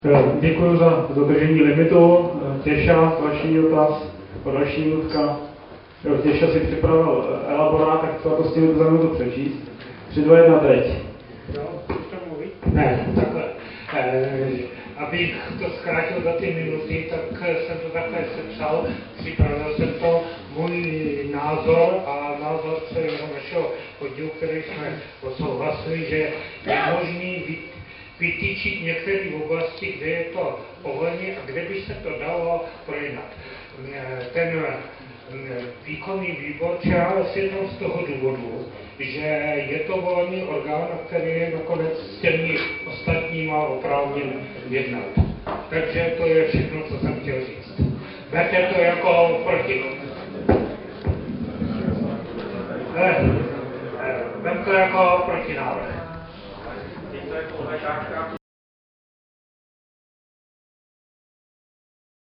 Děkuji za dodržení limitu. Těša, další dotaz, další minutka. Těša si připravil elaborát, tak to stihnu za minutu přečíst. 3, 2, 1, teď. Jo, to mluvit? Ne, takhle. Abych to zkrátil za ty minuty, tak jsem to takhle sepsal, připravil jsem to, můj názor a názor celého našeho podílu, který jsme odsouhlasili, že je možný vytýčit některé oblasti, kde je to povolené a kde by se to dalo projednat. Ten výkonný výbor čeká jenom z toho důvodu, že je to volený orgán, který je nakonec s těmi ostatníma oprávněn jednat. Takže to je všechno, co jsem chtěl říct. Berte to jako proti. Vem to jako protinávrh.